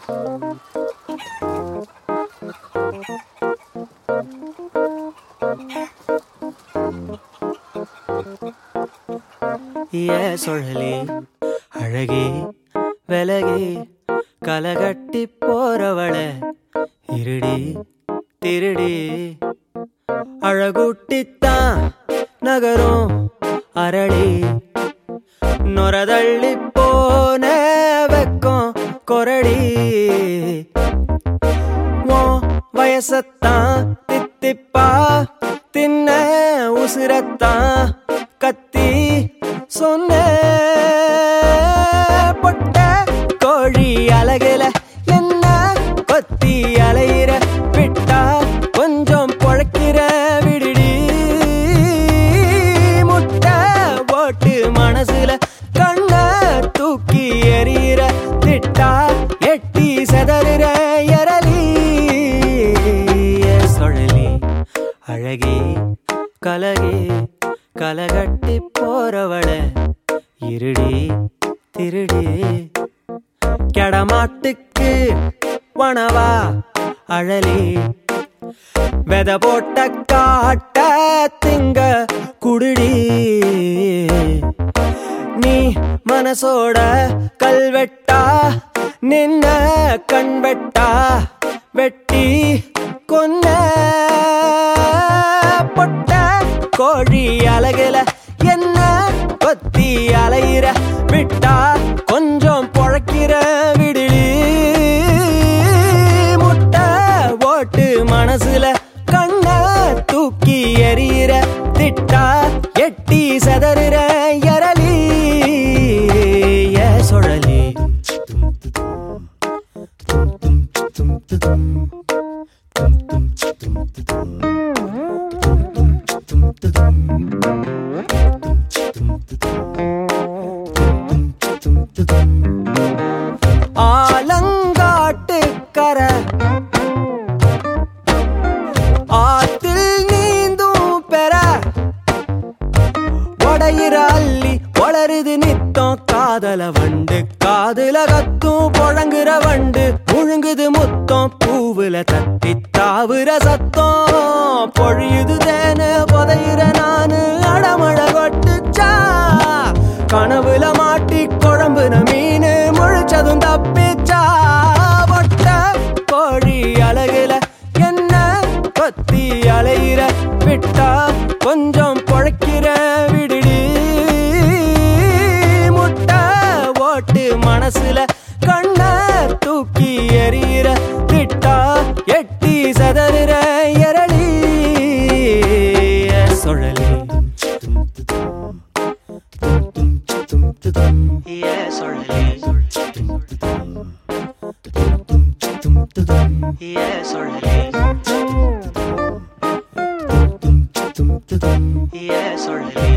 சுழலி அழகே விலகே கலகட்டி போறவள இருடி திருடி அழகுட்டித்தான் நகரும் அரளி நொரதள்ளி போன வெக்கம் கொரடி வயசத்தான் தித்திப்பா தின்ன உசிரத்தான் கத்தி சொன்ன பொட்ட கோழி அழகில என்ன கொத்தி அலையிற விட்டா கொஞ்சம் பொழைக்கிற விடுடி முட்டை போட்டு மனசுல கண்ண தூக்கி எறிகிற திட்டா எட்டி செதறுற எரலி சுழலி அழகே கலகே கலகட்டி போறவள இருடி திருடி கெடமாட்டுக்கு வனவா அழலி வெத போட்ட காட்ட திங்க குடுடி நீ மனசோட கல்வெட்டா நின்ன கண்வெட்டா வெட்டி கொன்ன பொட்ட கோழி அழகுல என்ன கொத்தி அலையிற விட்டா கொஞ்சம் பொழைக்கிற விடுடி முட்டை ஓட்டு மனசுல கண்ண தூக்கி எறிகிற திட்டா எட்டி செதறுற எரலி சுழலி ஆலங்காட்டு கர ஆத்தில் நீந்தும் பெற ஒடையிற அள்ளி வளருது நித்தம் காதல வண்டு காதுல கத்தும் பொழங்குற வண்டு முழுங்குது முத்தம் பூவுல தட்டி தாவுற சத்தம் பொழியுது தேன புதையிற நானு அடமழ கொட்டுச்சா கனவுல மாட்டி குழம்புன மீனு முழிச்சதும் தப்பிச்சா பொட்ட கோழி அழகுல என்ன கொத்தி அலையிற விட்டா கொஞ்சம் பொழைக்கிற விடுடி முட்டை ஓட்டு மனசுல கண்ண தூக்கி எறிகிற திட்டா எட்டி சதறுற எரளி சுழலி சுழலி சுழலி சுழலி